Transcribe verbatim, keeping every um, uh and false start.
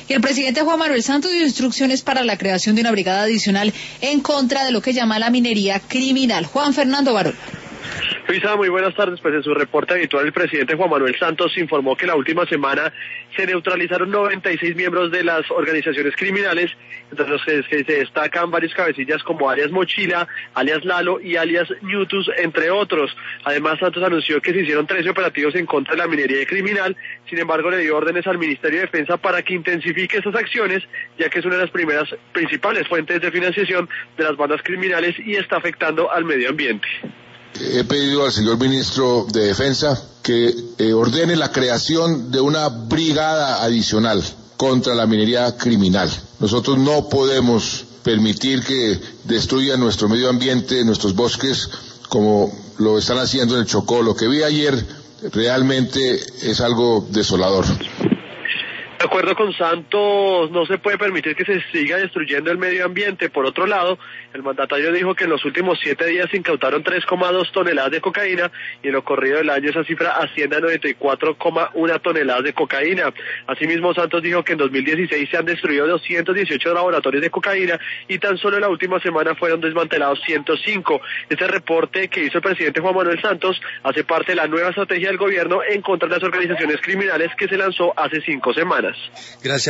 Y el presidente Juan Manuel Santos dio instrucciones para la creación de una brigada adicional en contra de lo que llama la minería criminal. Juan Fernando Barón. Luisa, muy buenas tardes. Pues en su reporte habitual el presidente Juan Manuel Santos informó que la última semana se neutralizaron noventa y seis miembros de las organizaciones criminales, entre los que se destacan varios cabecillas como alias Mochila, alias Lalo y alias Ñutus, entre otros. Además, Santos anunció que se hicieron trece operativos en contra de la minería criminal. Sin embargo, le dio órdenes al Ministerio de Defensa para que intensifique esas acciones, ya que es una de las primeras principales fuentes de financiación de las bandas criminales y está afectando al medio ambiente. He pedido al señor ministro de Defensa que eh, ordene la creación de una brigada adicional contra la minería criminal. Nosotros no podemos permitir que destruyan nuestro medio ambiente, nuestros bosques, como lo están haciendo en el Chocó. Lo que vi ayer realmente es algo desolador. De acuerdo con Santos, no se puede permitir que se siga destruyendo el medio ambiente. Por otro lado, el mandatario dijo que en los últimos siete días se incautaron tres coma dos toneladas de cocaína y en lo corrido del año esa cifra asciende a noventa y cuatro coma uno toneladas de cocaína. Asimismo, Santos dijo que en dos mil dieciséis se han destruido doscientos dieciocho laboratorios de cocaína y tan solo en la última semana fueron desmantelados ciento cinco. Este reporte que hizo el presidente Juan Manuel Santos hace parte de la nueva estrategia del gobierno en contra de las organizaciones criminales que se lanzó hace cinco semanas. Gracias.